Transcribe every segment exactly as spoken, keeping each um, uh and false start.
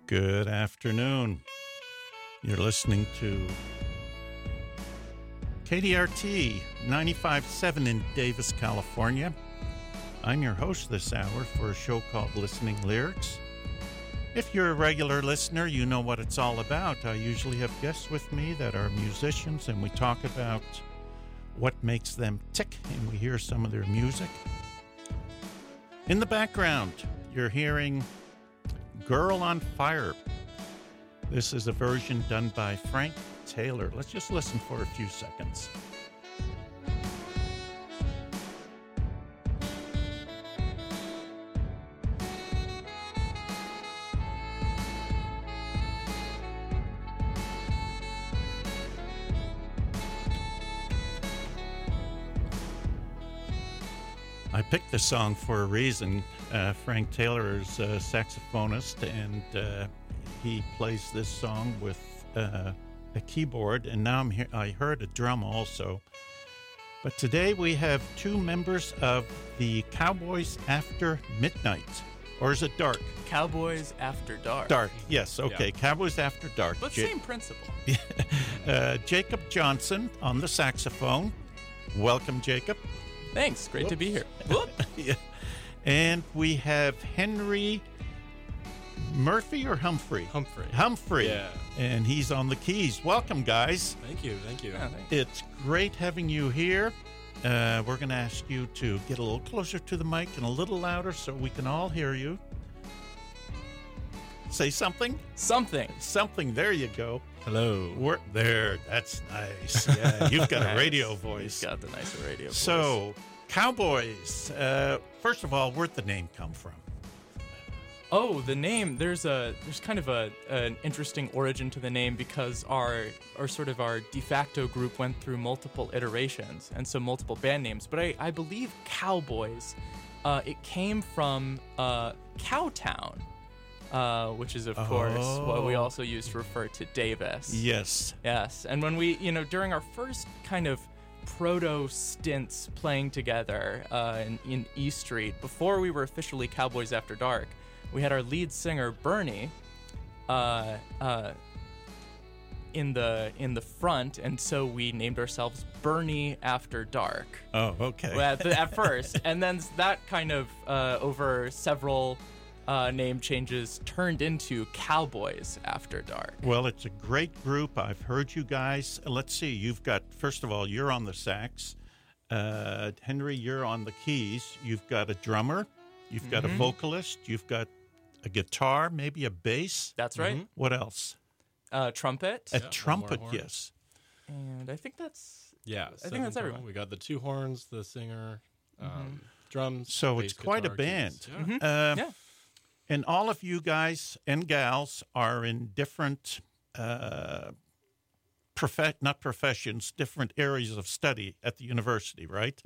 Good afternoon. You're listening to K D R T ninety-five point seven in Davis, California. I'm your host this hour for a show called Listening Lyrics. If you're a regular listener, you know what it's all about. I usually have guests with me that are musicians, and we talk about what makes them tick, and we hear some of their music. In the background, you're hearing Girl on Fire. This is a version done by Frank Taylor. Let's just listen for a few seconds. I picked this song for a reason. Uh, Frank Taylor is a saxophonist, and uh, he plays this song with uh, a keyboard, and now I'm he- I heard a drum also. But today we have two members of the Cowboys After Midnight, or is it Dark? Cowboys After Dark. Dark, yes, okay. Yeah. Cowboys After Dark. But J- same principle. uh, Jacob Johnson on the saxophone. Welcome, Jacob. Thanks. Great Whoops. to be here. Yeah. And we have Henry Murphy or Humphrey? Humphrey. Humphrey. Yeah. And he's on the keys. Welcome, guys. Thank you. Thank you. Yeah, thanks. It's great having you here. Uh, we're going to ask you to get a little closer to the mic and a little louder so we can all hear you. Say something. Something. Something. There you go. Hello. We're, there. That's nice. Yeah, you've got a radio voice. He's got the nicer radio voice. So, Cowboys. Uh, first of all, where'd the name come from? Oh, the name. There's a there's kind of a an interesting origin to the name because our our sort of our de facto group went through multiple iterations and so multiple band names. But I, I believe Cowboys, uh, it came from uh, Cowtown, uh, which is of course what we also use to refer to Davis. Yes. Yes, and when we, you know, during our first kind of proto stints playing together uh, in, in E Street, before we were officially Cowboys After Dark, we had our lead singer Bernie uh, uh, in the in the front, and so we named ourselves Bernie After Dark. Oh, okay. Well, at, the, at first, and then that kind of uh, over several uh, name changes turned into Cowboys After Dark. Well, it's a great group. I've heard you guys. Let's see. You've got, first of all, you're on the sax. Uh, Henry, you're on the keys. You've got a drummer. You've got Mm-hmm. a vocalist. You've got a guitar, maybe a bass. That's right. Mhm. What else? Uh, trumpet, A Yeah, trumpet, one more horn. yes. and I think that's Yeah. I think seven that's total. everyone. We got the two horns, the singer, um, drums. So bass, it's quite a guitar, band. keys. Yeah. Uh, yeah. And all of you guys and gals are in different, uh, prof- not professions, different areas of study at the university, right?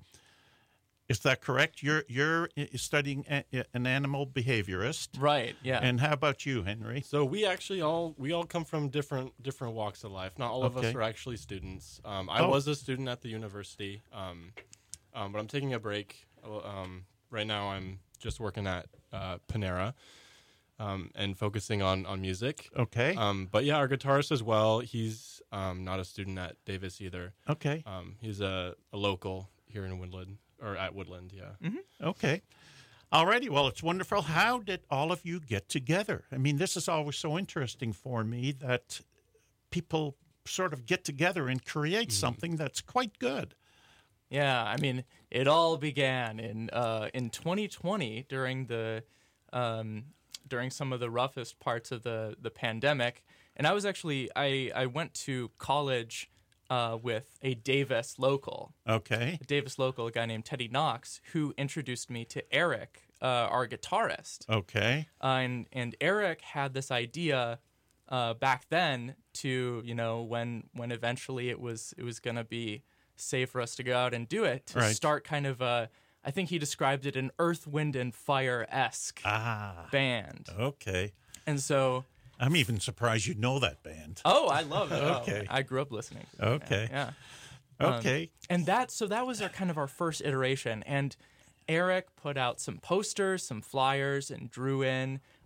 Is that correct? You're you're studying a- an animal behaviorist, Right. Yeah. and how about you, Henry? So we actually all we all come from different different walks of life. Not all of Okay. us are actually students. Um, I Oh. was a student at the university, um, um, but I'm taking a break. Um, right now, I'm just working at uh, Panera um, and focusing on on music. Okay, Um, but yeah, our guitarist as well. He's um, not a student at Davis either. okay, Um, he's a, a local here in Woodland or at Woodland. Yeah. okay. Alrighty, well, it's wonderful. How did all of you get together? I mean, this is always so interesting for me that people sort of get together and create something that's quite good. Yeah, I mean, it all began in uh, in twenty twenty during the um, during some of the roughest parts of the, the pandemic, and I was actually I, I went to college uh, with a Davis local, Okay. a Davis local, a guy named Teddy Knox, who introduced me to Eric, uh, our guitarist, Okay. uh, and and Eric had this idea uh, back then to you know when when eventually it was it was gonna be safe for us to go out and do it, to Right. start kind of a, I think he described it an Earth, Wind, and Fire-esque Ah. band. Okay. And so, I'm even surprised you know that band. oh, I love it. Okay. Oh, I grew up listening to it. Okay. Yeah. yeah. Okay. And that, so that was our kind of our first iteration. And Eric put out some posters, some flyers, and drew in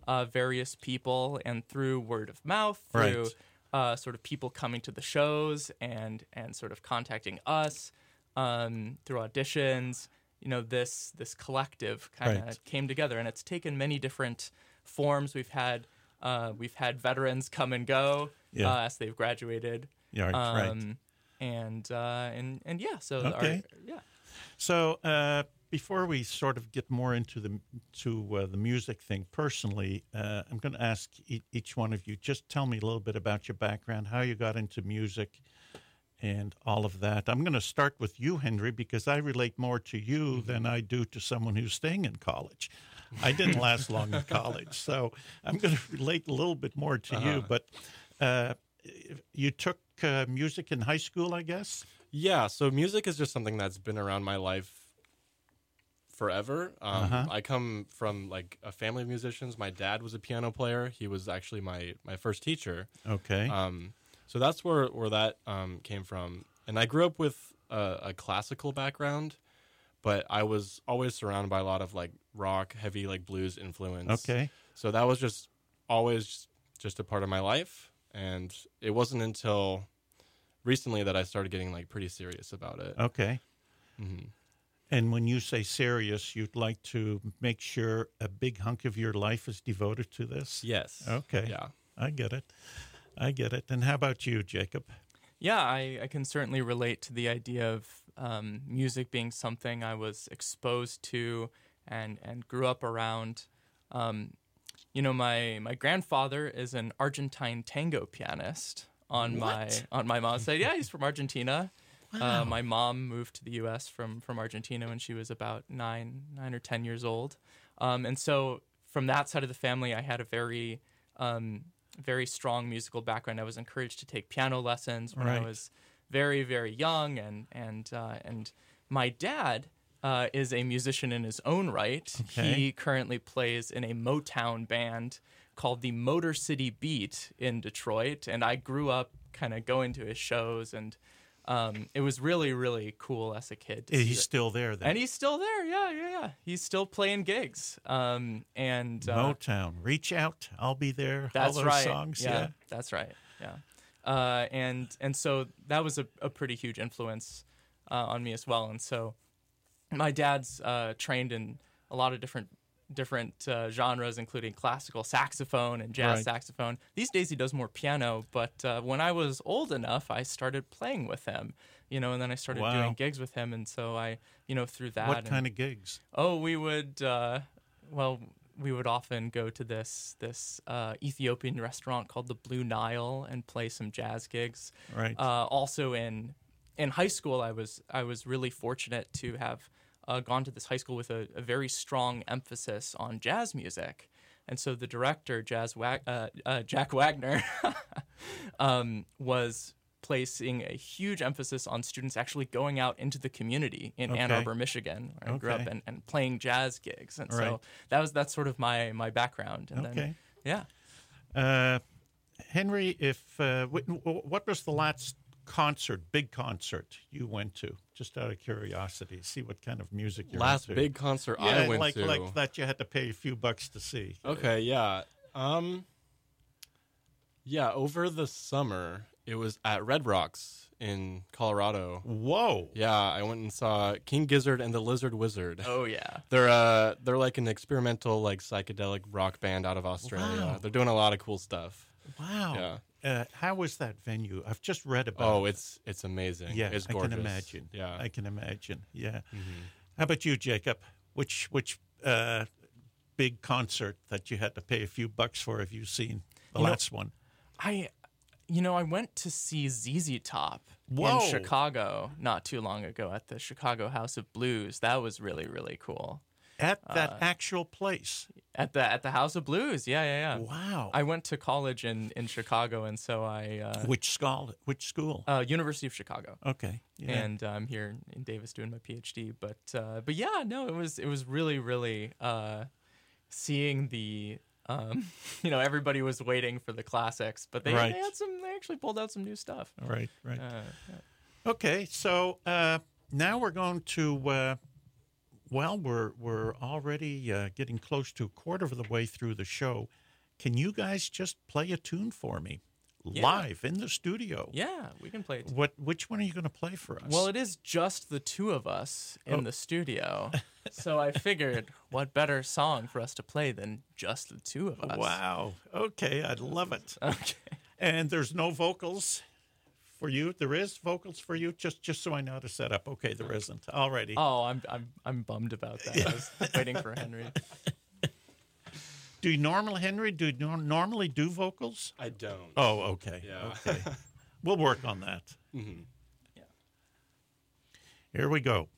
uh, various people and through word of mouth, through Right. uh, sort of people coming to the shows and and sort of contacting us um, through auditions. You know, this this collective kind of Right. came together, and it's taken many different forms. We've had uh, we've had veterans come and go Yeah. uh, as they've graduated. Yeah, right. Um, and uh, and and yeah, so Okay. our, yeah. So uh, before we sort of get more into the to uh, the music thing personally, uh, I'm going to ask e- each one of you, just tell me a little bit about your background, how you got into music, and all of that. I'm going to start with you, Henry, because I relate more to you than I do to someone who's staying in college. I didn't last long in college, so I'm going to relate a little bit more to you. Uh-huh. But uh, you took uh, music in high school, I guess? Yeah, so music is just something that's been around my life forever. Um, Uh-huh. I come from like a family of musicians. My dad was a piano player. He was actually my my first teacher. Okay. Um, so that's where where that um, came from. And I grew up with a, a classical background, but I was always surrounded by a lot of like rock, heavy like blues influence. okay. So that was just always just a part of my life. And it wasn't until recently that I started getting like pretty serious about it. Okay. hmm And when you say serious, you'd like to make sure a big hunk of your life is devoted to this? Yes. Okay. Yeah. I get it. I get it. And how about you, Jacob? Yeah, I, I can certainly relate to the idea of um, music being something I was exposed to and, and grew up around. Um, you know, my, my grandfather is an Argentine tango pianist on What? my on my mom's side. Yeah, he's from Argentina. Wow. Uh, my mom moved to the U S from from Argentina when she was about nine nine or ten years old, um, and so from that side of the family, I had a very um, very strong musical background. I was encouraged to take piano lessons when Right. I was very very young, and and uh, and my dad uh, is a musician in his own right. Okay. He currently plays in a Motown band called the Motor City Beat in Detroit, and I grew up kind of going to his shows, and um, it was really, really cool as a kid. To see He's that- still there then. and he's still there, yeah, yeah, yeah. He's still playing gigs, um, and uh, Motown. Reach out. I'll be there. that's All those right. songs. Yeah, Yeah. that's right. Yeah, uh, and and so that was a, a pretty huge influence uh, on me as well. And so my dad's uh, trained in a lot of different different uh, genres, including classical saxophone and jazz Right. saxophone. These days he does more piano, but uh, when I was old enough, I started playing with him, you know, and then I started Wow. doing gigs with him, and so I, you know, through that. What and, kind of gigs? Oh, we would, uh, well, we would often go to this this uh, Ethiopian restaurant called the Blue Nile and play some jazz gigs. Right. Uh, also in in high school, I was I was really fortunate to have uh, gone to this high school with a, a very strong emphasis on jazz music, and so the director, Jazz Wag- uh, uh, Jack Wagner, um, was placing a huge emphasis on students actually going out into the community in Ann Okay. Arbor, Michigan, where I grew up, Okay. and, and playing jazz gigs, and Right. so that was that's sort of my my background. And Okay. then, yeah. Uh, Henry, if uh, wh- wh- what was the last concert, big concert you went to? Just out of curiosity, see what kind of music you're Last into. big concert yeah, I went like to. like that you had to pay a few bucks to see. Okay, yeah. Um Yeah, over the summer, it was at Red Rocks in Colorado. Whoa. Yeah, I went and saw King Gizzard and the Lizard Wizard. Oh yeah. They're uh they're like an experimental like psychedelic rock band out of Australia. Wow. They're doing a lot of cool stuff. Wow. Yeah. Uh, how was that venue? I've just read about Oh, it. it's it's amazing. Yeah, it's I gorgeous. can imagine. Yeah. I can imagine. Yeah. Mhm. How about you, Jacob? Which which uh, big concert that you had to pay a few bucks for have you seen? The You know- last one. I, you know, I went to see Z Z Top Whoa. in Chicago not too long ago at the Chicago House of Blues. That was really, really cool. At that Uh, actual place. At the at the House of Blues, yeah, yeah, yeah. Wow. I went to college in, in Chicago, and so I uh, which school? Which school? uh, University of Chicago, Okay. Yeah. and uh, I'm here in Davis doing my PhD. But uh, but yeah, no, it was it was really really uh, seeing the um, you know, everybody was waiting for the classics, but they, Right. they had some they actually pulled out some new stuff. right. Right. Uh, yeah. Okay. So uh, now we're going to uh, Well, we're we're already uh, getting close to a quarter of the way through the show. Can you guys just play a tune for me, Yeah. live in the studio? Yeah, we can play it. What? Which one are you going to play for us? Well, it is just the two of us in Oh. the studio. So I figured what better song for us to play than just the two of us. Wow. Okay, I love it. Okay. And there's no vocals for you. There is vocals for you. Just just so I know how to set up. Okay, there isn't. Alrighty. Oh, I'm I'm I'm bummed about that. I was waiting for Henry. Do you normally, Henry? Do you nor- normally do vocals? I don't. Oh, okay. Yeah. Okay. We'll work on that. Mhm. Here we go.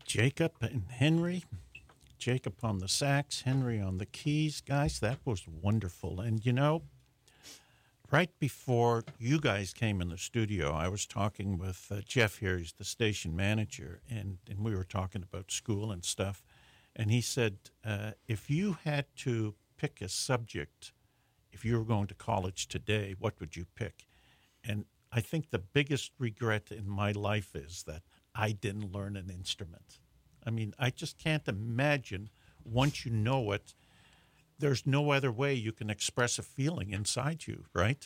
Jacob and Henry. Jacob on the sax, Henry on the keys. Guys, that was wonderful. And, you know, right before you guys came in the studio, I was talking with uh, Jeff here. He's the station manager, and, and we were talking about school and stuff. And he said, uh, if you had to pick a subject, if you were going to college today, what would you pick? And I think the biggest regret in my life is that I didn't learn an instrument. I mean, I just can't imagine, once you know it, there's no other way you can express a feeling inside you, right?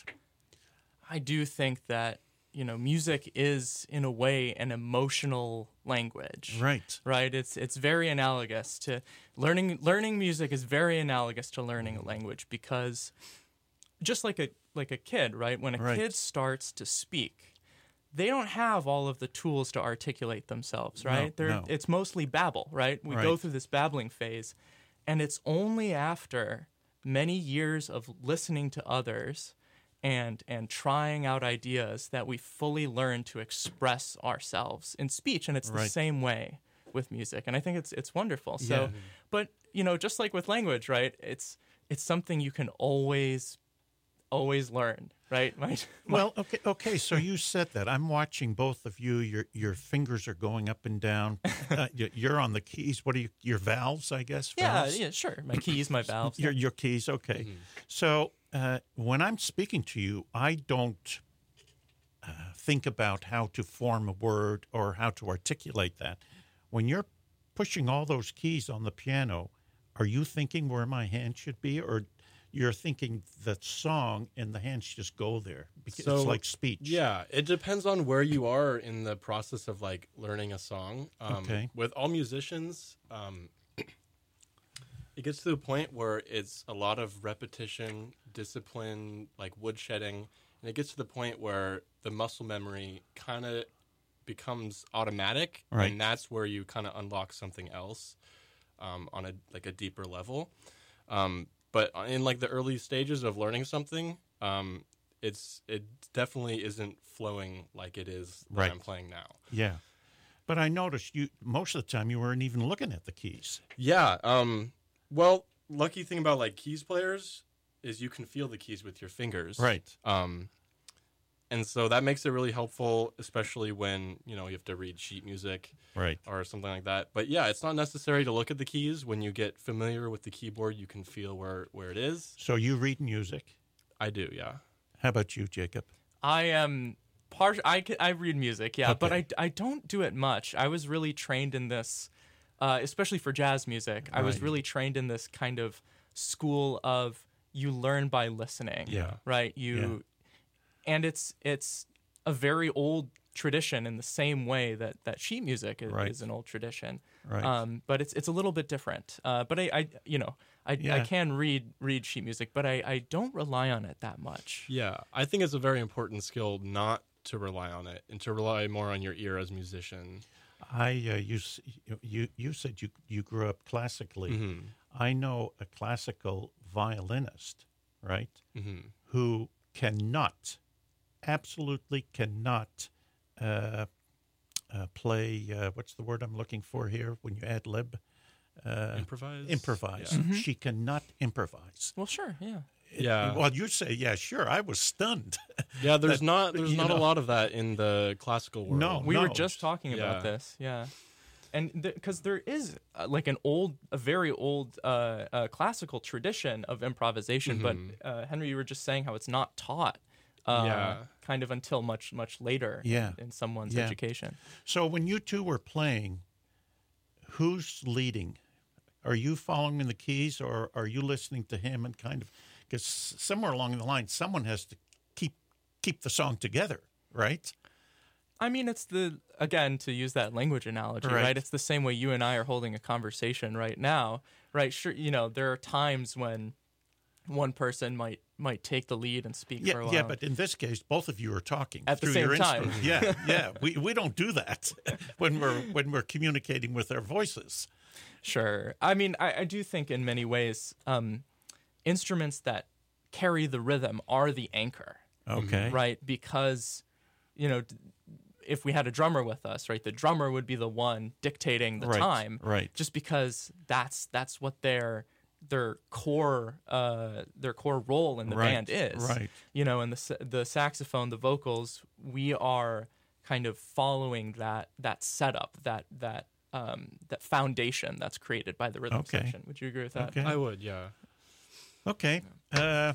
I do think that, you know, music is, in a way, an emotional language. Right. Right? It's it's very analogous to learning learning music is very analogous to learning a language, because just like a like a kid, right? When a Right. kid starts to speak, they don't have all of the tools to articulate themselves, right? No, They're, no. It's mostly babble, right? We go Right. through this babbling phase, and it's only after many years of listening to others and and trying out ideas that we fully learn to express ourselves in speech. And it's the Right. same way with music. And I think it's it's wonderful. So, Yeah. but, you know, just like with language, right? It's it's something you can always always learn, right? My, my- Well, okay, okay. So you said that. I'm watching both of you. Your your fingers are going up and down. Uh, you- you're on the keys. What are you? Your valves, I guess. yeah, Valves? yeah, sure. My keys, my valves. Your your keys. Okay. So uh, when I'm speaking to you, I don't uh, think about how to form a word or how to articulate that. When you're pushing all those keys on the piano, are you thinking where my hand should be, or you're thinking the song and the hands just go there? Because So, it's like speech. Yeah, it depends on where you are in the process of like learning a song. Um, Okay. With all musicians, um, it gets to the point where it's a lot of repetition, discipline, like woodshedding, and it gets to the point where the muscle memory kind of becomes automatic, Right. and that's where you kind of unlock something else um, on a like a deeper level. Um, but in like the early stages of learning something, um, it's it definitely isn't flowing like it is that Right. I'm playing now. Yeah. But I noticed you most of the time you weren't even looking at the keys. Yeah. Um, well, lucky thing about like keys players is you can feel the keys with your fingers. Right. Um, and so that makes it really helpful, especially when, you know, you have to read sheet music Right. or something like that. But yeah, it's not necessary to look at the keys. When you get familiar with the keyboard, you can feel where, where it is. So you read music. I do, yeah. How about you, Jacob? I am part. I, c- I read music, yeah, but I, Okay. I don't do it much. I was really trained in this, uh, especially for jazz music. I was Right. really trained in this kind of school of you learn by listening. Yeah. Right. You, and it's it's a very old tradition in the same way that, that sheet music is, Right. is an old tradition. Right. Um, but it's it's a little bit different. Uh, but I, I you know I, I Yeah. can read read sheet music, but I, I don't rely on it that much. Yeah, I think it's a very important skill not to rely on it and to rely more on your ear as a musician. I uh, you, s- you you said you you grew up classically. Mm-hmm. I know a classical violinist, right, Mm-hmm. who cannot, absolutely cannot, uh, uh, play. Uh, what's the word I'm looking for here? When you ad lib, uh, Improvise? improvise. Yeah. Mm-hmm. She cannot improvise. Well, sure, yeah. Yeah. Well, you say, yeah, sure. I was stunned. Yeah, there's That- not there's you not know. a lot of that in the classical world. No. We were just it's- talking yeah. about this, yeah. And because there is uh, like an old, a very old uh, uh, classical tradition of improvisation, Mhm. but uh, Henry, you were just saying how it's not taught, uh, Yeah. kind of until much, much later Yeah. in, in someone's Yeah. education. So when you two were playing, who's leading? Are you following the keys, or are you listening to him and kind of? Because somewhere along the line, someone has to keep keep the song together, right? I mean, it's the, again, to use that language analogy, right. Right. It's the same way you and I are holding a conversation right now, right? Sure, you know, there are times when one person might might take the lead and speak for Yeah, a while. yeah. But in this case, both of you are talking At the through same your time. instrument. Yeah, yeah. We we don't do that when we're when we're communicating with our voices. Sure. I mean, I, I do think in many ways, um, instruments that carry the rhythm are the anchor, Okay. right? Because, you know, d- if we had a drummer with us, right, the drummer would be the one dictating the Right, time, right. just because that's that's what their their core uh, their core role in the Right, band is. right. You know, and the sa- the saxophone, the vocals, we are kind of following that that setup, that that um, that foundation that's created by the rhythm Okay. section. Would you agree with that? Okay. I would, yeah. Okay. Uh,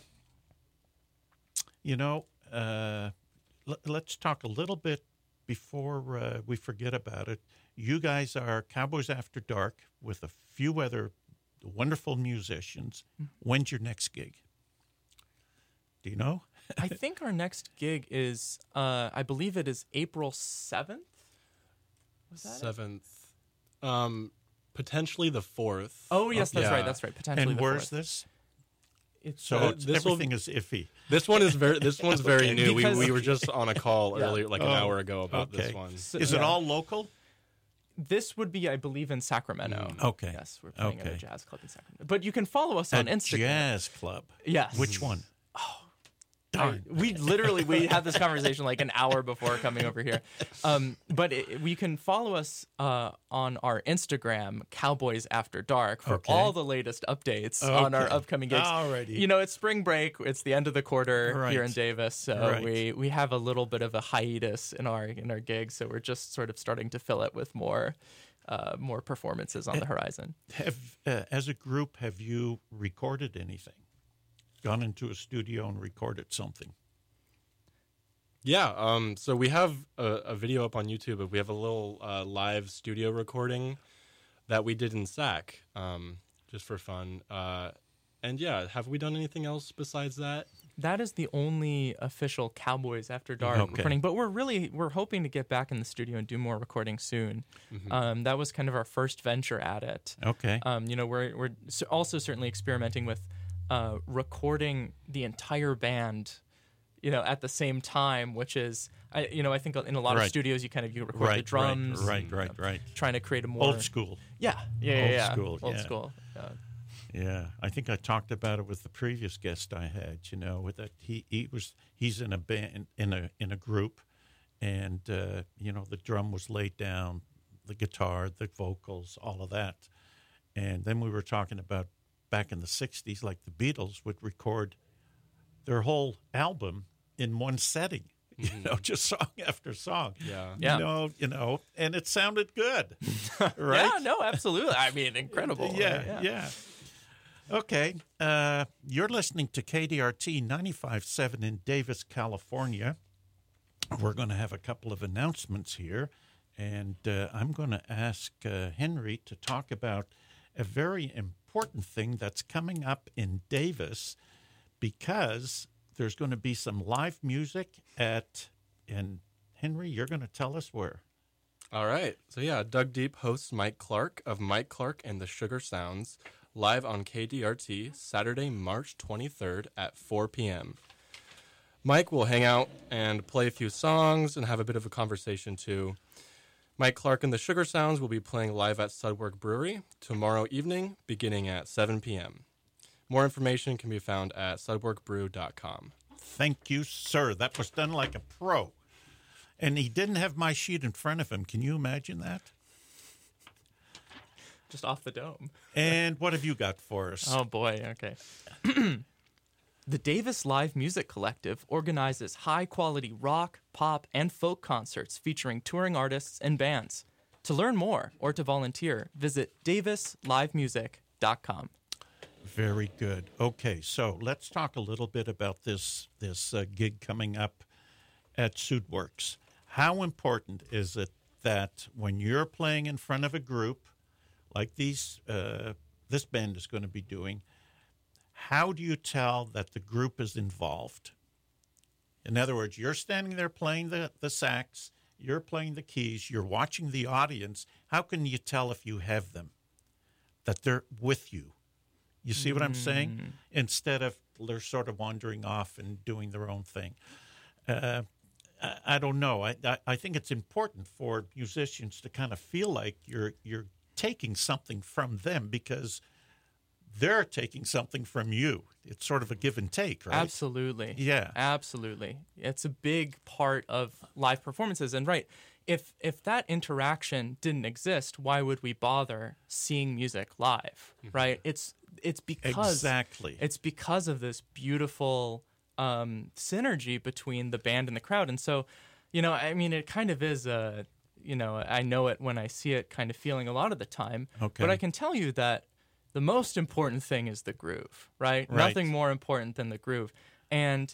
you know, uh, l- let's talk a little bit before uh, we forget about it. You guys are Cowboys After Dark with a few other wonderful musicians. When's your next gig? Do you know? I think our next gig is, uh, I believe it is April seventh. Was that it? Seventh. Um, potentially the fourth. Oh, yes, that's Yeah. right. That's right. Potentially And the where's fourth. this? It's, So uh, it's, this will- everything is iffy. This one is very. This one's very new. We, Because- we were just on a call Yeah. earlier, like an Oh, hour ago, about okay. this one. So- Is it yeah. all local? This would be, I believe, in Sacramento. Mm. Okay. Yes, we're playing at Okay. a jazz club in Sacramento. But you can follow us on A Instagram. jazz club. Yes. Which one? I- we literally we had this conversation like an hour before coming over here. Um, but it, we can follow us uh, on our Instagram, Cowboys After Dark, for Okay. all the latest updates on our Okay. upcoming gigs. Alrighty. You know, it's spring break. It's the end of the quarter Right. here in Davis, so Right. we we have a little bit of a hiatus in our in our gigs. So we're just sort of starting to fill it with more. Uh, more performances on the horizon. Have uh, as a group, have you recorded anything? Gone into a studio and recorded something? Yeah. Um. So we have a, a video up on YouTube. But we have a little uh, live studio recording that we did in Sac, um, just for fun. Uh, and yeah, have we done anything else besides that? That is the only official Cowboys After Dark Okay. recording, but we're really we're hoping to get back in the studio and do more recording soon. Um, that was kind of our first venture at it. Okay. Um, you know, we're we're s- also certainly experimenting with uh, recording the entire band, you know, at the same time, which is, I you know, I think in a lot of Right. studios you kind of you record right, the drums, Right, and, right, uh, right. trying to create a more Old school. yeah, yeah, yeah, Old yeah. school, old yeah. school. Uh, Yeah, I think I talked about it with the previous guest I had. You know, with that he he was he's in a band in a in a group, and uh, you know the drum was laid down, the guitar, the vocals, all of that, and then we were talking about back in the sixties, like the Beatles would record their whole album in one setting. You know, just song after song. Yeah. Yeah. You know, you know, and it sounded good, right? Yeah, no, absolutely. I mean, incredible. Yeah, yeah. Okay, uh, you're listening to K D R T ninety-five point seven in Davis, California. We're going to have a couple of announcements here, and uh, I'm going to ask uh, Henry to talk about a very important thing that's coming up in Davis, because there's going to be some live music at, and Henry, you're going to tell us where. All right. So yeah, Doug Deep hosts Mike Clark of Mike Clark and the Sugar Sounds live on K D R T Saturday, March twenty-third at four p.m. Mike will hang out and play a few songs and have a bit of a conversation too. Mike Clark and the Sugar Sounds will be playing live at Sudwork Brewery tomorrow evening beginning at seven p.m. More information can be found at sudwork brew dot com. Thank you, sir. That was done like a pro. And he didn't have my sheet in front of him. Can you imagine that? Just off the dome. And what have you got for us? Oh boy, okay. The Davis Live Music Collective organizes high-quality rock, pop, and folk concerts featuring touring artists and bands. To learn more or to volunteer, visit davis live music dot com. Very good. Okay, so let's talk a little bit about this this uh, gig coming up at Sudworks. How important is it that when you're playing in front of a group like these, uh, this band is going to be doing, how do you tell that the group is involved? In other words, you're standing there playing the, the sax, you're playing the keys, you're watching the audience. How can you tell if you have them, that they're with you? You see what I'm saying? Instead of they're sort of wandering off and doing their own thing. Uh, I, I don't know. I, I I think it's important for musicians to kind of feel like you're you're taking something from them, because they're taking something from you. It's sort of a give and take, right? Absolutely. Yeah. Absolutely. It's a big part of live performances. And right, if if that interaction didn't exist, why would we bother seeing music live? Mm-hmm. Right? It's it's because exactly. It's because of this beautiful um, synergy between the band and the crowd. And so, you know, I mean, it kind of is a, you know, I know it when I see it kind of feeling a lot of the time. Okay. But I can tell you that the most important thing is the groove, right? Right. Nothing more important than the groove. And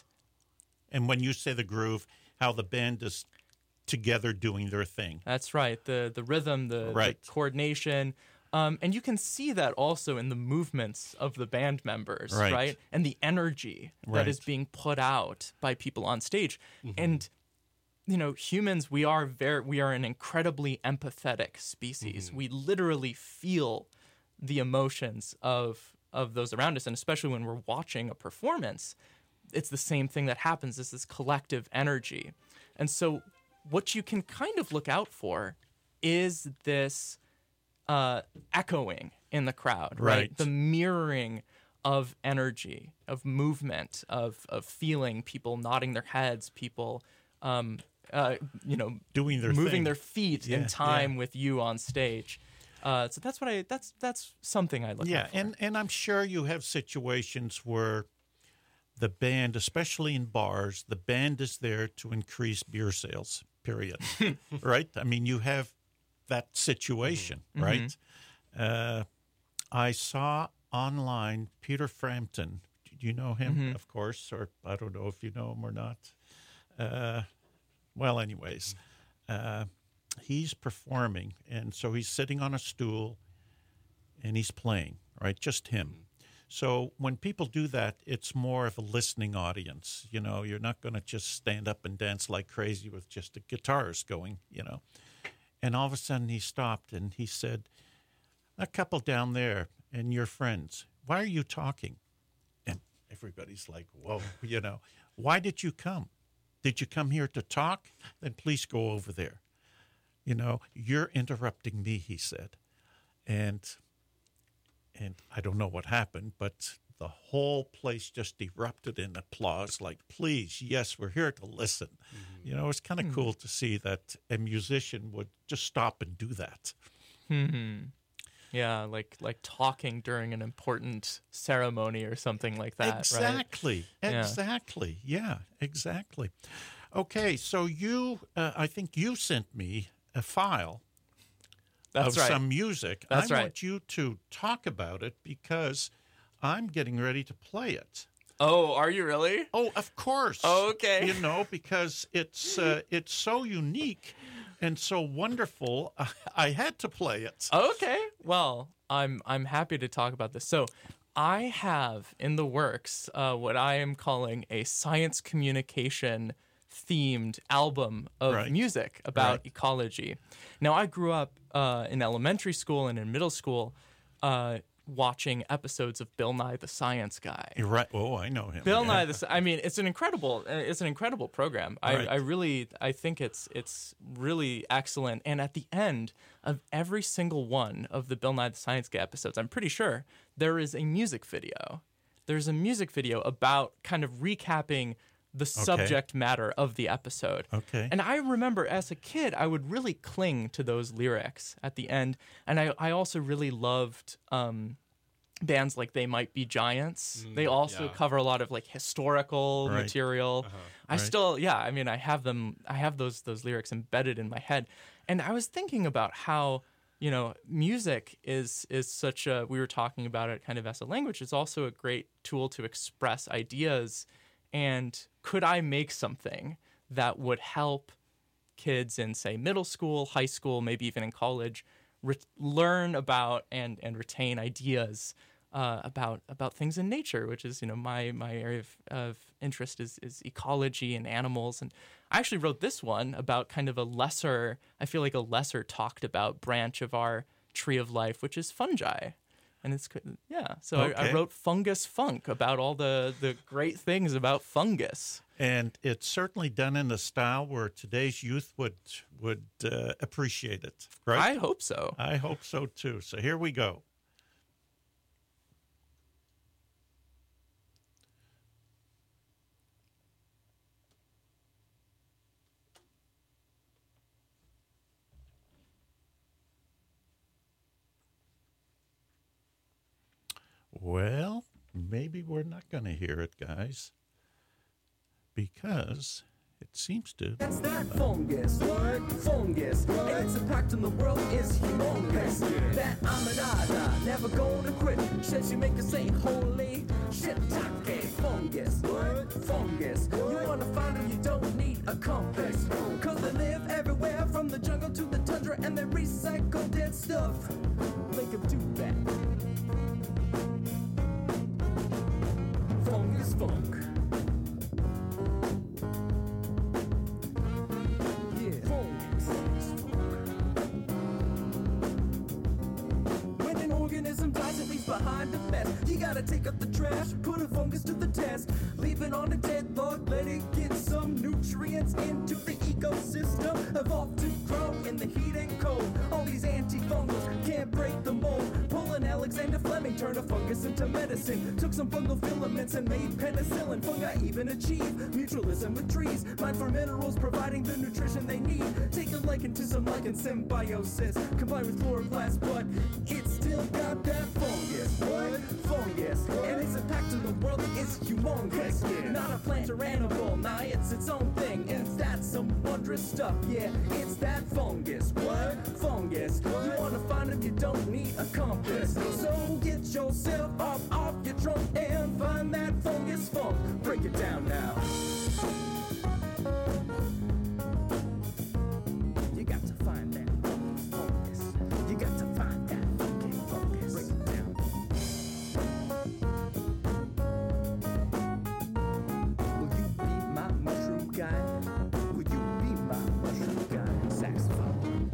and when you say the groove, how the band is together doing their thing. That's right. The the rhythm, the, right. the coordination. Um, and you can see that also in the movements of the band members, right? right? And the energy right. that is being put out by people on stage. Mm-hmm. And you know, humans, we are very we are an incredibly empathetic species. Mm-hmm. We literally feel the emotions of of those around us, and especially when we're watching a performance, it's the same thing that happens. It's this collective energy. And so what you can kind of look out for is this uh, echoing in the crowd, right? right? The mirroring of energy, of movement, of of feeling, people nodding their heads, people um, uh, you know, doing their moving thing. their feet yeah, in time yeah. with you on stage. Uh, so that's what I that's that's something I look yeah, out for. and and I'm sure you have situations where the band, especially in bars, the band is there to increase beer sales. Period. Right? I mean, you have that situation, mm-hmm. right? Uh, I saw online Peter Frampton. Do you know him? Mm-hmm. Of course, or I don't know if you know him or not. Uh, well, anyways. Uh, He's performing, and so he's sitting on a stool, and he's playing, right? Just him. So when people do that, it's more of a listening audience. You know, you're not going to just stand up and dance like crazy with just the guitars going, you know. And all of a sudden he stopped, and he said, "A couple down there and your friends, why are you talking?" And everybody's like, whoa, you know, "Why did you come? Did you come here to talk? Then please go over there. You know, you're interrupting me," he said. And and I don't know what happened, but the whole place just erupted in applause, like, "Please, yes, we're here to listen." Mm-hmm. You know, it's kind of mm-hmm. cool to see that a musician would just stop and do that. Mm-hmm. Yeah, like like talking during an important ceremony or something like that, exactly. right? Exactly. Yeah. yeah, exactly. Okay, so you, uh, I think you sent me a file That's of right. some music. That's I right. want you to talk about it because I'm getting ready to play it. Oh, are you really? Oh, of course. Oh, okay. You know, because it's uh, it's so unique and so wonderful. I, I had to play it. Okay. Well, I'm I'm happy to talk about this. So, I have in the works uh, what I am calling a science communication themed album of right. music about right. ecology. Now, I grew up uh, in elementary school and in middle school uh, watching episodes of Bill Nye the Science Guy. You're right. Oh, I know him. Bill yeah. Nye the I mean, it's an incredible it's an incredible program. I, right. I really I think it's it's really excellent. And at the end of every single one of the Bill Nye the Science Guy episodes, I'm pretty sure there is a music video. There's a music video about kind of recapping the okay. subject matter of the episode. Okay. And I remember as a kid, I would really cling to those lyrics at the end. And I, I also really loved um, bands like They Might Be Giants. Mm, they also yeah. cover a lot of like historical right. material. Uh-huh. I right. still, yeah, I mean, I have them, I have those those lyrics embedded in my head. And I was thinking about how, you know, music is is such a, we were talking about it kind of as a language, it's also a great tool to express ideas. And could I make something that would help kids in, say, middle school, high school, maybe even in college, re- learn about and, and retain ideas uh, about about things in nature, which is, you know, my my area of, of interest is is ecology and animals. And I actually wrote this one about kind of a lesser, I feel like a lesser talked about branch of our tree of life, which is fungi. And it's, yeah, so okay. I, I wrote Fungus Funk about all the, the great things about fungus. And it's certainly done in a style where today's youth would would uh, appreciate it, right? I hope so. I hope so, too. So here we go. maybe we're not going to hear it, guys, because it seems to. That's that fungus, what? Fungus. And its impact on the world is humongous. That Aminada, never gonna quit. Shit, she make us say holy shit, take fungus, what? Fungus. You wanna find them, you don't need a compass. Cause they live everywhere, from the jungle to the tundra, and they recycle dead stuff. Make them do that. Fungus funk. Behind the mess, you gotta take up the trash, put a fungus to the test, leave it on a dead log, let it get some nutrients into the ecosystem, evolve to grow in the heat and cold. All these antifungals can't break the mold. Pulling Alexander Fleming turned a fungus into medicine, took some fungal filaments and made penicillin. Fungi even achieve mutualism with trees, mine for minerals providing the nutrition they need. Take a lichen to some lichen symbiosis, combined with chloroplasts, but it's still got that fungus. What? Fungus. And its impact on the world is humongous. Yeah. Not a plant or animal, nah, it's its own thing. And that's some wondrous stuff, yeah. It's that fungus. What? Fungus. You wanna find it, you don't need a compass. So get yourself up off your trunk and find that fungus funk. Break it down now. You got to find that fungus. You got to find that fucking fungus. Break it down. Will you be my mushroom guy? Will you be my mushroom guy? Saxophone.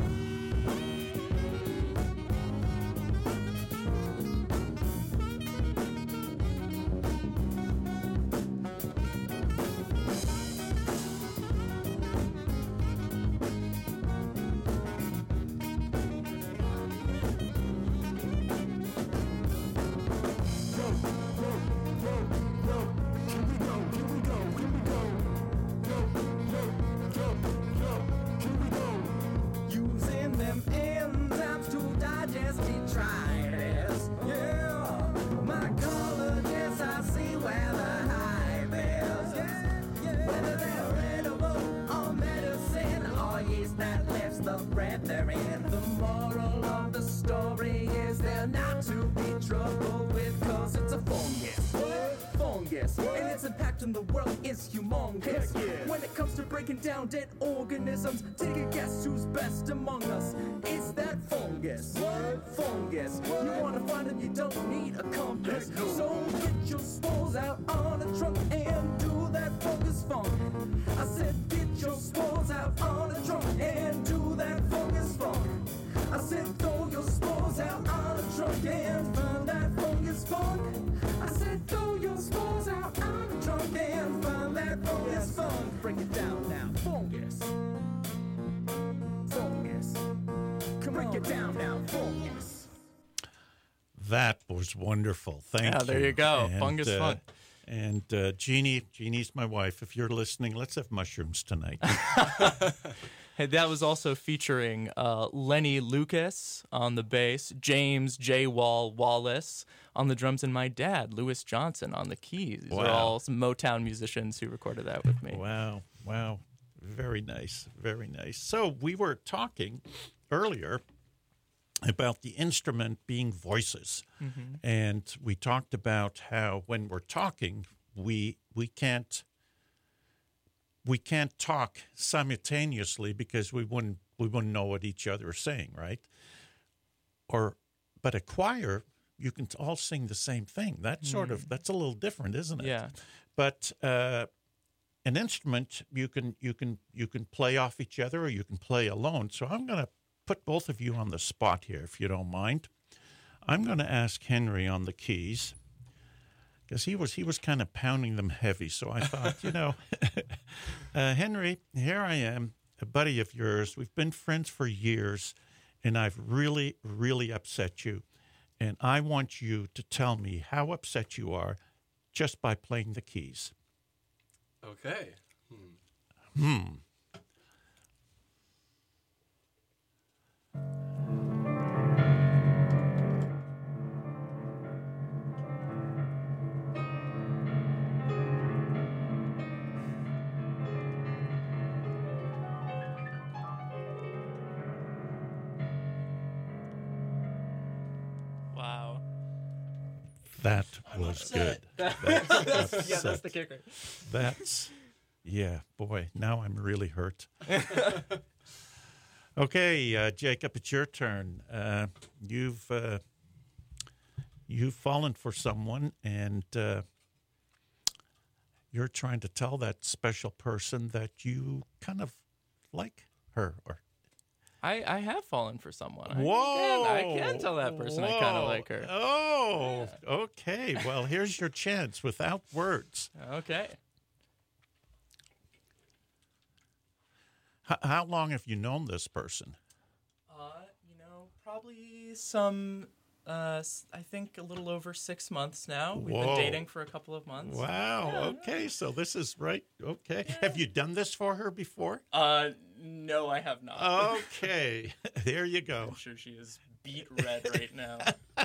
Using them enzymes to digest detritus. Yeah, mycologist, I see where the hive is. Whether they're edible or medicine or yeast that lifts the bread they're in. The moral of the story is they're not to be troubled with, cause it's a fungus. Fungus. And its impact on the world is humongous. When it comes to breaking down dead organisms, take a guess who's best among us. It's that fungus. What? Fungus. You wanna find them, you don't need a compass. So get your spores out on a truck and do that fungus funk. I said get your spores out on a truck and do that fungus funk. I said throw your spores out on a truck and find that fungus funk. I said throw your spores out on a truck and find that fungus funk. Break it down now. Fungus. Fungus. Come break it down now. Fungus. That was wonderful. Thank Yeah, you. there you go. And, Fungus uh, funk. And uh, Jeannie, Jeannie's my wife. If you're listening, let's have mushrooms tonight. Hey, that was also featuring uh, Lenny Lucas on the bass, James J. Wall Wallace on the drums, and my dad, Louis Johnson, on the keys. These Wow. are all some Motown musicians who recorded that with me. Wow, wow. Very nice, very nice. So we were talking earlier about the instrument being voices. Mm-hmm. And we talked about how when we're talking, we we can't we can't talk simultaneously because we wouldn't we wouldn't know what each other is saying, right? Or but a choir, you can all sing the same thing. That sort of that's a little different, isn't it? Yeah. But uh, an instrument you can you can you can play off each other or you can play alone. So I'm going to put both of you on the spot here, if you don't mind. I'm going to ask Henry on the keys because he was he was kind of pounding them heavy. So I thought, you know, uh, Henry, here I am, a buddy of yours. We've been friends for years, and I've really, really upset you. And I want you to tell me how upset you are just by playing the keys. Okay. Hmm. Hmm. That was good. That's yeah, that's upset. the kicker. That's, yeah, boy, now I'm really hurt. Okay, uh, Jacob, it's your turn. Uh, you've uh, you've fallen for someone, and uh, you're trying to tell that special person that you kind of like her. Or I, I have fallen for someone. I whoa, can, I can tell that person I kind of Whoa. like her. Oh, okay. Well, here's your chance without words. Okay. H- how long have you known this person? Uh, you know, probably some. Uh, s- I think a little over six months now. We've Whoa. been dating for a couple of months. Wow. Yeah. Okay, so this is right. Okay. Have you done this for her before? Uh, no, I have not. Okay. There you go. I'm sure she is beet red right now.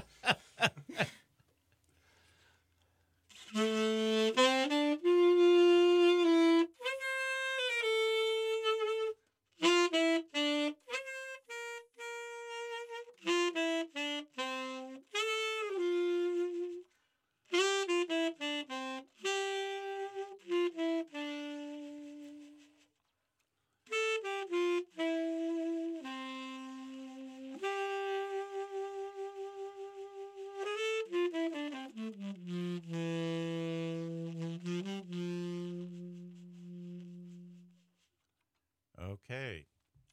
Okay.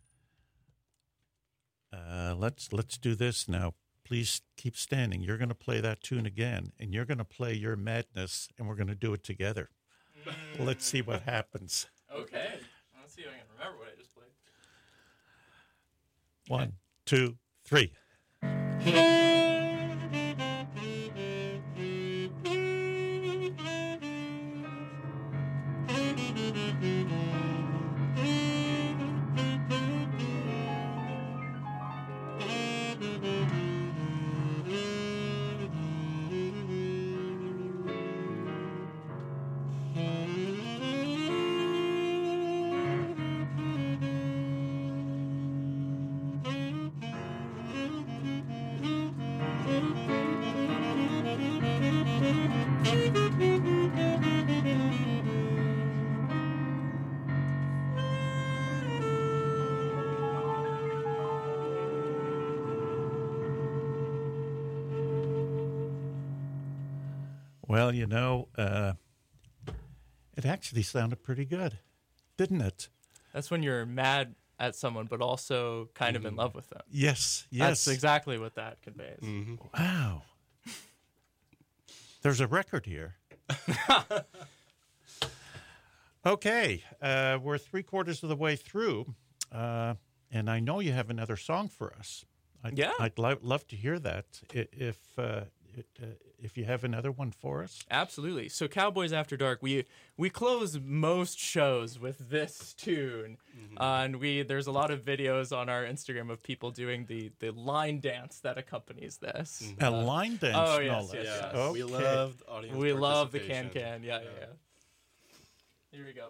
Uh, let's let's do this now. Please keep standing. You're going to play that tune again, and you're going to play your madness, and we're going to do it together. Let's see what happens. Okay. Let's see if I can remember what I just played. One, two, three. Well, you know, uh, it actually sounded pretty good, didn't it? That's when you're mad at someone, but also kind of in love with them. Yes, yes. That's exactly what that conveys. Wow. There's a record here. Okay, uh, we're three quarters of the way through, uh, and I know you have another song for us. I'd, Yeah. I'd lo- love to hear that. I- If uh, it, uh, if you have another one for us. Absolutely. So Cowboys After Dark, we we close most shows with this tune, uh, and we there's a lot of videos on our Instagram of people doing the the line dance that accompanies this. A line dance, oh, no yes, less. yes, yes. Okay. We loved audience We love the can participation. can. Yeah, yeah, yeah. Here we go.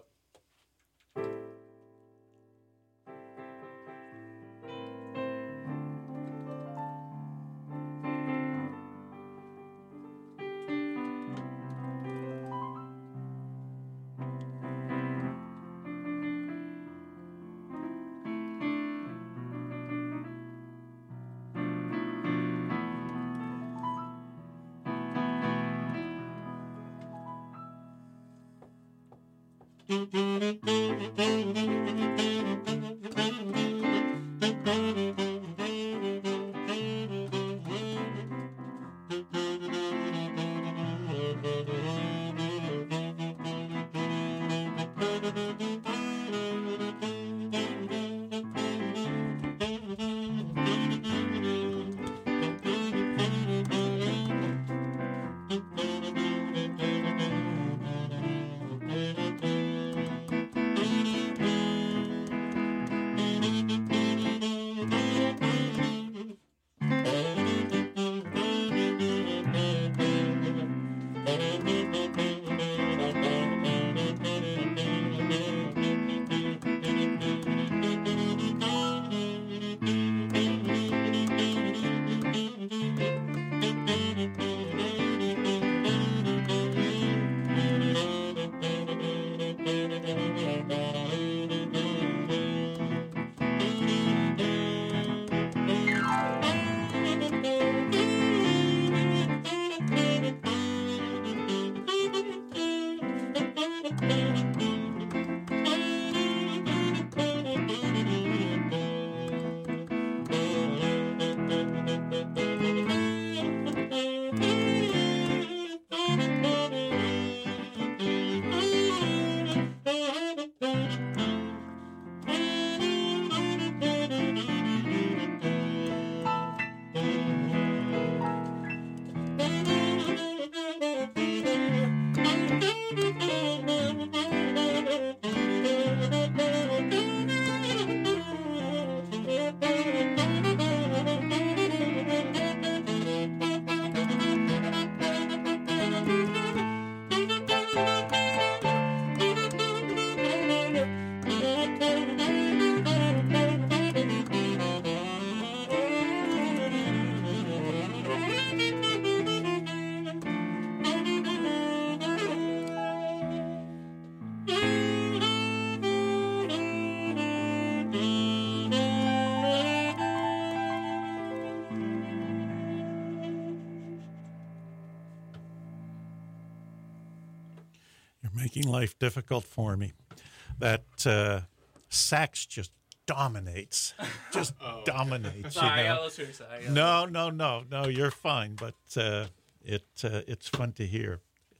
making life difficult for me. That uh, sax just dominates, just dominates. Sorry, you I know? got a little serious. I got a No, no, no, no. You're fine, but uh, it uh, it's fun to hear.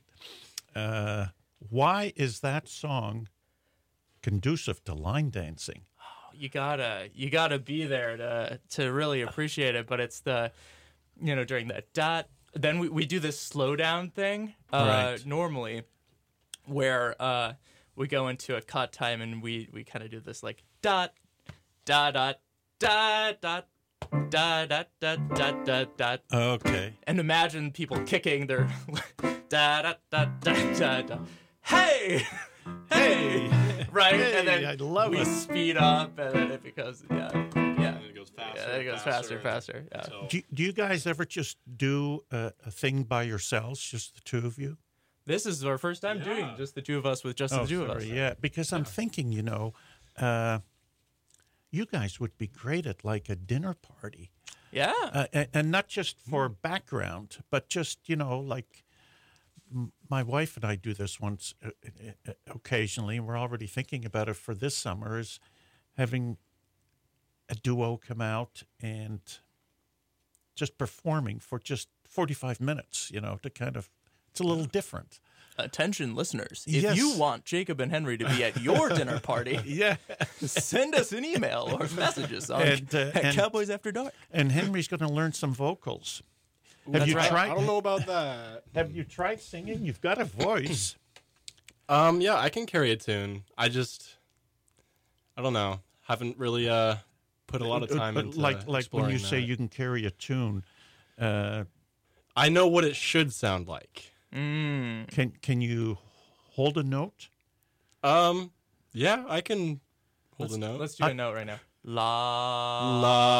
Uh, why is that song conducive to line dancing? you gotta you gotta be there to to really appreciate it. But it's the, you know, during that dot. Then we, we do this slow down thing uh, Right. normally, where uh, we go into a cut time and we we kind of do this like dot dot dot dot dot dot dot dot dot dot dot. Okay. And imagine people kicking their da da da da da da. Hey, hey, right? Hey, and then I love we it. speed up, and then it becomes yeah, yeah, And it goes faster. yeah. Then it and goes faster, and faster. Yeah. until- Do, do you guys ever just do a, a thing by yourselves, just the two of you? This is our first time doing Yeah. just the two of us with just the two of us. Oh, yeah. Because I'm thinking, you know, uh, you guys would be great at like a dinner party. Yeah. Uh, and, and not just for background, but just, you know, like m- my wife and I do this once uh, uh, occasionally, and we're already thinking about it for this summer, is having a duo come out and just performing for just forty-five minutes, you know, to kind of, it's a little different. Attention, listeners! If Yes. you want Jacob and Henry to be at your dinner party, Yeah. send us an email or messages on And, uh, at and- Cowboys After Dark. And Henry's going to learn some vocals. Have That's you right. tried? I don't know about that. Have you tried singing? You've got a voice. Um, yeah, I can carry a tune. I just, I don't know. Haven't really uh put a lot of time But into like like when exploring you say that. you can carry a tune, uh, I know what it should sound like. Mm. can can you hold a note? Um, yeah, I can hold Let's, a note. let's do a note right now. La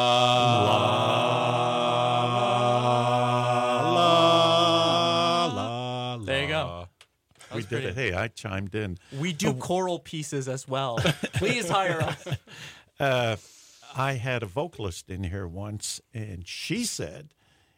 la la. There you go. That We was did pretty- it. Hey, I chimed in. We do choral pieces as well. Please hire us. Uh, I had a vocalist in here once, and she said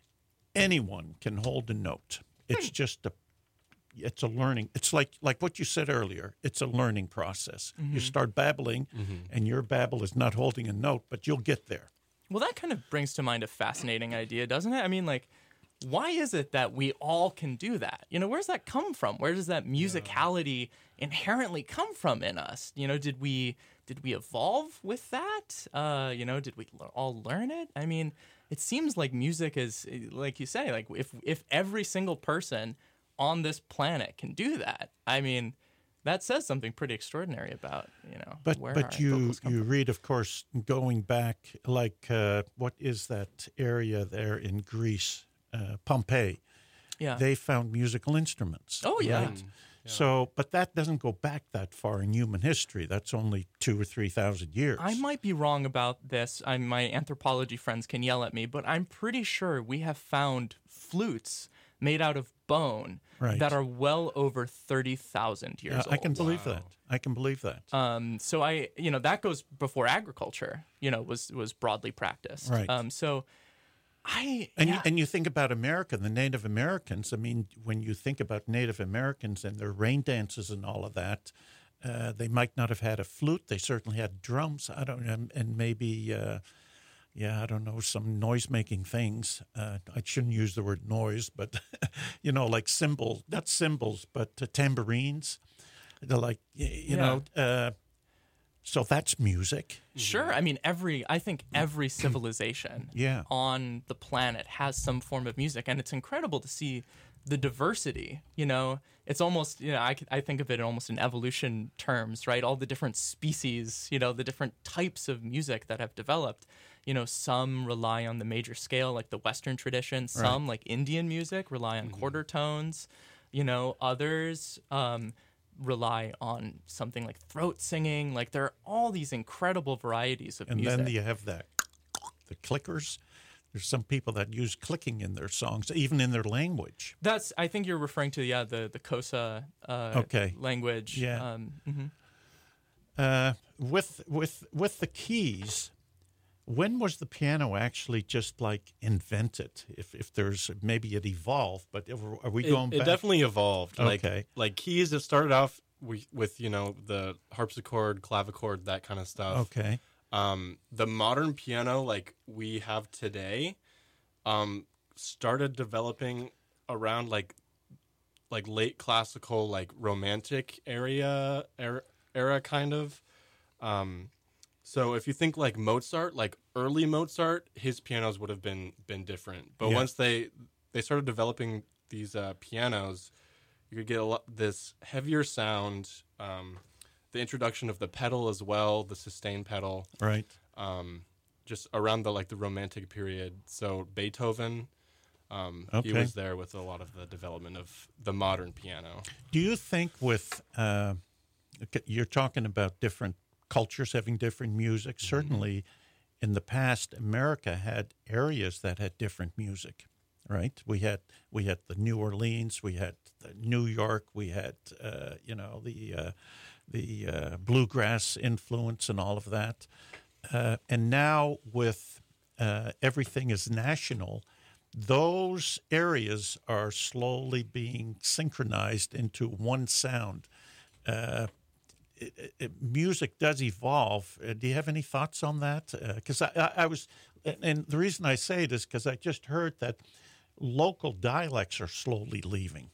anyone can hold a note. It's just a it's a learning. It's like like what you said earlier. It's a learning process. You start babbling, and your babble is not holding a note, but you'll get there. Well, that kind of brings to mind a fascinating idea, doesn't it? I mean, like, why is it that we all can do that? You know, where's that come from? Where does that musicality inherently come from in us? You know, did we did we evolve with that? Uh, you know, did we l- all learn it? I mean, it seems like music is, like you say, like if if every single person on this planet can do that, I mean, that says something pretty extraordinary about, you know, But where but our you vocals come you from. read, of course, going back like uh, what is that area there in Greece, uh, Pompeii? Yeah. They found musical instruments. Oh, yeah. right? So, but that doesn't go back that far in human history. That's only two or three thousand years. I might be wrong about this. I, my anthropology friends can yell at me, but I'm pretty sure we have found flutes made out of bone Right. that are well over thirty thousand years Yeah, old. I can believe that. I can believe that. Um, so I, you know, that goes before agriculture, you know, was was broadly practiced. Right. Um, so I And yeah. you, and you think about America, the Native Americans. I mean, when you think about Native Americans and their rain dances and all of that, uh, they might not have had a flute. They certainly had drums. I don't know, and maybe, uh, yeah, I don't know, some noise-making things. Uh, I shouldn't use the word noise, but you know, like cymbals, not cymbals, but uh, tambourines. They're like, y- you Yeah. know. Uh, so that's music. Sure. I mean, every I think every civilization Yeah. on the planet has some form of music, and it's incredible to see the diversity. You know, it's almost, you know, I, I think of it almost in evolution terms, right? All the different species, you know, the different types of music that have developed. You know, some rely on the major scale, like the Western tradition. Some, like Indian music, rely on quarter tones. You know, others um, rely on something like throat singing. Like there are all these incredible varieties of And music. then you have that, the clickers. There's some people that use clicking in their songs, even in their language. That's. I think you're referring to yeah the the Xhosa uh, Okay. language. Yeah. Um, mhm. Uh, with with with the keys, When was the piano actually just like invented? If if there's maybe it evolved, but if, are we It, going it back? definitely evolved. Like Okay. like keys. It started off with, with you know the harpsichord, clavichord, that kind of stuff. Okay. Um, the modern piano like we have today, um, started developing around like like late classical, like romantic area era, era kind of. Um, so if you think like Mozart, like early Mozart, his pianos would have been been different. But Yeah. once they they started developing these uh, pianos, you could get a lot this heavier sound. Um, the introduction of the pedal as well, the sustain pedal. Right. Um, just around the like the romantic period. So Beethoven, um, he Okay. was there with a lot of the development of the modern piano. Do you think with uh, okay, you're talking about different cultures having different music? Mm-hmm. Certainly, in the past, America had areas that had different music. Right? We had we had the New Orleans, we had the New York, we had uh, you know the uh, the uh, bluegrass influence and all of that. Uh, and now with uh, everything is national, those areas are slowly being synchronized into one sound. Uh, it, it, music does evolve. Uh, do you have any thoughts on that? Because I, I, I was, and the reason I say it is because I just heard that local dialects are slowly leaving.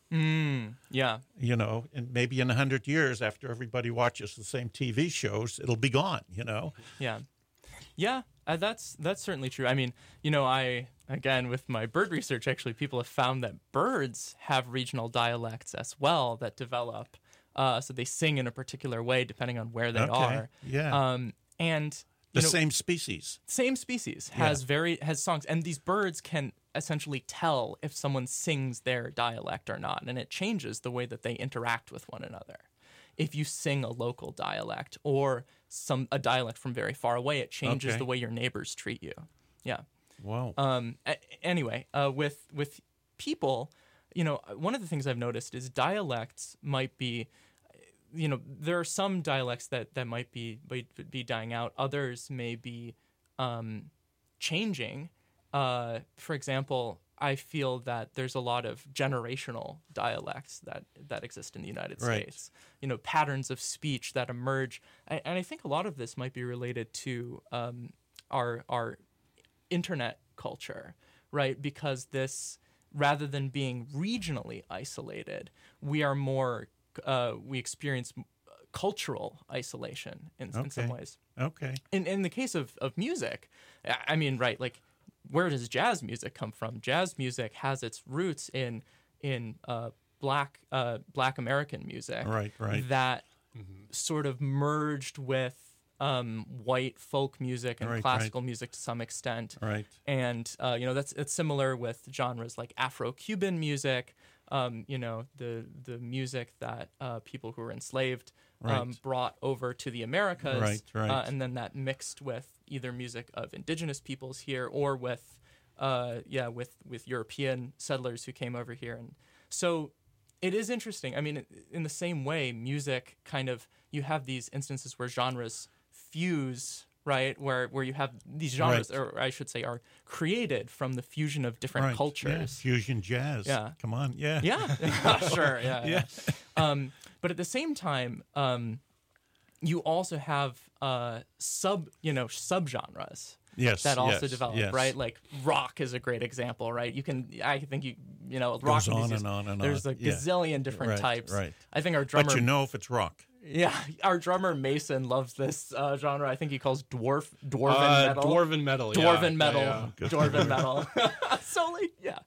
Mm, yeah. You know, and maybe in a hundred years, after everybody watches the same T V shows, it'll be gone. You know. Yeah, yeah, uh, that's that's certainly true. I mean, you know, I again with my bird research, actually, people have found that birds have regional dialects as well that develop. Uh, so they sing in a particular way depending on where they Okay, are. yeah. Um, and The you know, same species. same species has very has songs, and these birds can essentially tell if someone sings their dialect or not, and it changes the way that they interact with one another. If you sing a local dialect or some a dialect from very far away, it changes Okay. the way your neighbors treat you. Yeah. Wow. Um. a- anyway, uh, with with people, you know, one of the things I've noticed is dialects might be, you know, there are some dialects that that might be might be dying out. Others may be um, changing. Uh, for example, I feel that there's a lot of generational dialects that, that exist in the United Right. States. You know, patterns of speech that emerge, and, and I think a lot of this might be related to um, our our internet culture, right? Because this, rather than being regionally isolated, we are more uh, we experience cultural isolation in, in some Okay. ways. Okay. In in the case of, of music, I I mean, right, like, where does jazz music come from? Jazz music has its roots in in uh, black uh, black American music, Right, right. that sort of merged with um, white folk music and Right, classical music to some extent. Right. And uh, you know, that's it's similar with genres like Afro-Cuban music. Um, you know, the the music that uh, people who were enslaved um, Right. brought over to the Americas, Right, right. Uh, and then that mixed with either music of indigenous peoples here or with, uh, yeah, with with European settlers who came over here. And so it is interesting. I mean, in the same way, music kind of, you have these instances where genres fuse, right? Where where you have these genres, Right. or I should say, are created from the fusion of different Right. Yeah. cultures. Fusion jazz. Yeah. Come on. Yeah. Yeah, sure. Yeah, yeah. Yeah. Um, but at the same time, um, you also have uh, sub, you know, subgenres Yes. that also yes, develop, yes. right? Like rock is a great example, right? You can, I think you, you know, rock Goes can be on used- and on and There's on. a Yeah. gazillion different Right, types. right. I think our drummer, But you know if it's rock. yeah, our drummer Mason loves this uh, genre. I think he calls dwarf dwarven Uh, metal. Dwarven metal. yeah. Dwarven Yeah, metal, yeah. dwarven metal. So like, yeah.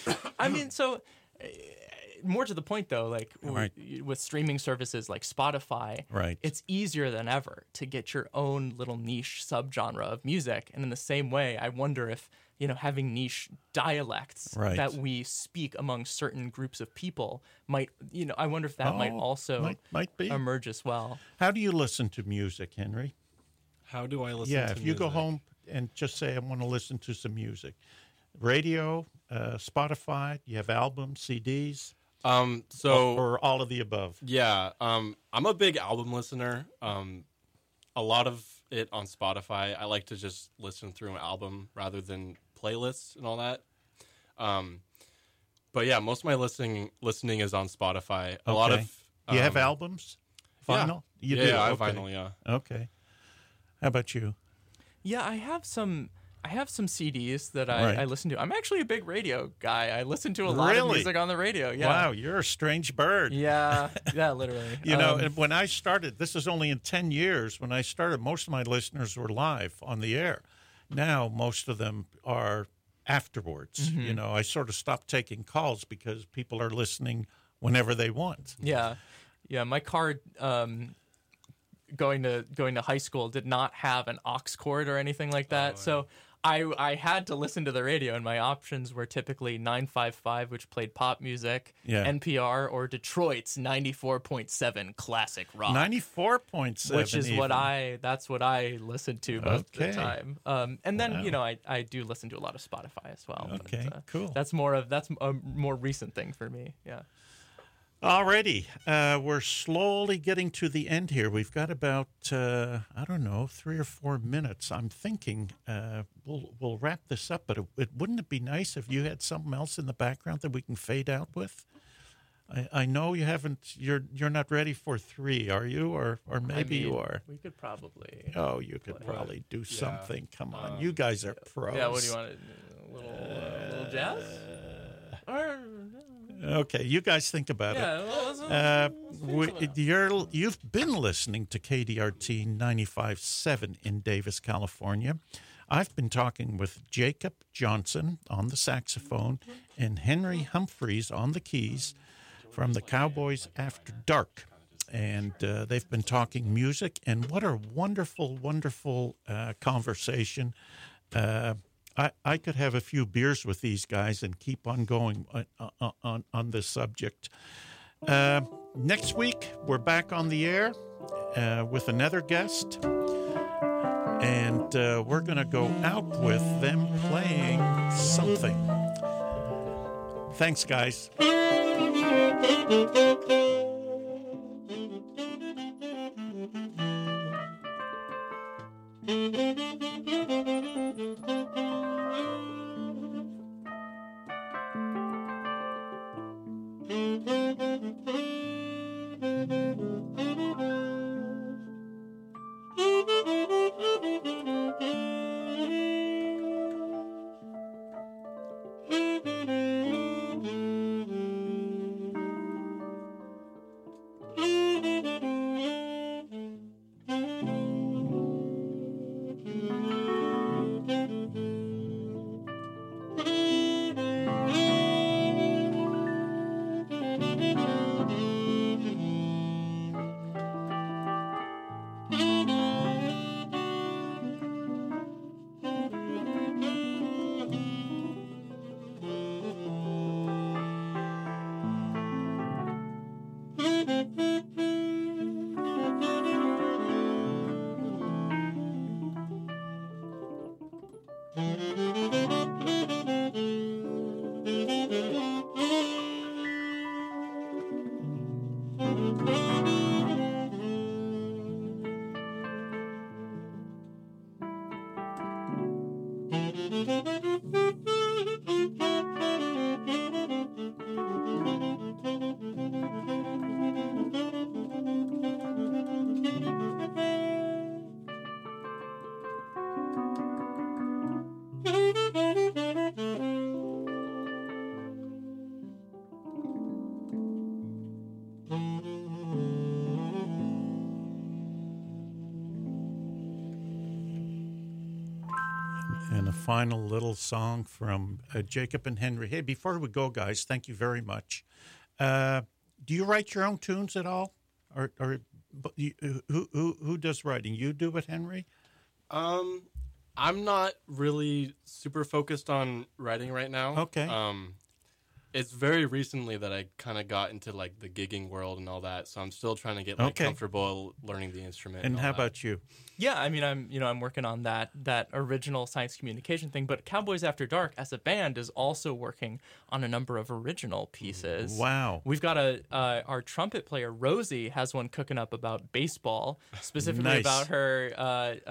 I mean, so uh, more to the point though, like w- Right. with streaming services like Spotify, Right. it's easier than ever to get your own little niche subgenre of music. And in the same way, I wonder if, you know, having niche dialects Right. that we speak among certain groups of people might, you know, I wonder if that might Oh, also might, might be. emerge as well. How do you listen to music, Henry? How do I listen Yeah, to if you go music? home and just say, I want to listen to some music. Radio, uh, Spotify, you have albums, C Ds, Um, so or all of the above. yeah, um, I'm a big album listener. Um, a lot of it on Spotify. I like to just listen through an album rather than playlists and all that. Um, but yeah, most of my listening listening is on Spotify. A lot Okay. of Do you have um, albums? yeah. Vinyl? You yeah, do? yeah, I have Okay. vinyl. Yeah. Okay. How about you? Yeah, I have some. I have some C Ds that I, Right. I listen to. I'm actually a big radio guy. I listen to a lot of Really? music on the radio. Yeah. Wow, you're a strange bird. Yeah. Yeah. Literally. You know, Um, and when I started, this is only in ten years, when I started, most of my listeners were live on the air. Now, most of them are afterwards. Mm-hmm. You know, I sort of stopped taking calls because people are listening whenever they want. Yeah, yeah. My car, um, going to going to high school, did not have an aux cord or anything like that. Oh, so I I had to listen to the radio, and my options were typically nine five five, which played pop music, Yeah. N P R, or Detroit's ninety-four point seven classic rock. ninety-four point seven, Which is what even. I that's what I listened to most Okay. of the time. Um, and then Wow. you know I, I do listen to a lot of Spotify as well. but, Okay, uh, cool. That's more of that's a more recent thing for me. Yeah. Alrighty, uh, we're slowly getting to the end here. We've got about uh, I don't know three or four minutes. I'm thinking uh, we'll we'll wrap this up, but it, it wouldn't it be nice if you had something else in the background that we can fade out with? I, I know you haven't. You're you're not ready for three, are you? Or or maybe I mean, you are. We could probably. Oh, you could probably do something. Come on, you guys are pros. Yeah, what do you want? A little, uh, little jazz? Or, Okay, you guys think about it. yeah, well, let's- Uh, let's we, figure something out. you're, you've been listening to K D R T ninety-five point seven in Davis, California. I've been talking with Jacob Johnson on the saxophone and Henry Humphreys on the keys from the Cowboys After Dark. And uh, they've been talking music, and what a wonderful, wonderful uh, conversation. Uh, I, I could have a few beers with these guys and keep on going on, on, on, on this subject. Uh, next week, we're back on the air uh, with another guest, and uh, we're going to go out with them playing something. Thanks, guys. And a final little song from uh, Jacob and Henry. Hey, before we go, guys, thank you very much. Uh, do you write your own tunes at all, or, or but you, who who who does writing? You do it, Henry? Um, I'm not really super focused on writing right now. Okay. Um, it's very recently that I kind of got into like the gigging world and all that, so I'm still trying to get like Okay. comfortable learning the instrument. And all how that. about you? Yeah, I mean, I'm you know I'm working on that that original science communication thing, but Cowboys After Dark as a band is also working on a number of original pieces. Wow. We've got a uh, our trumpet player Rosie has one cooking up about baseball, specifically Nice. about her uh,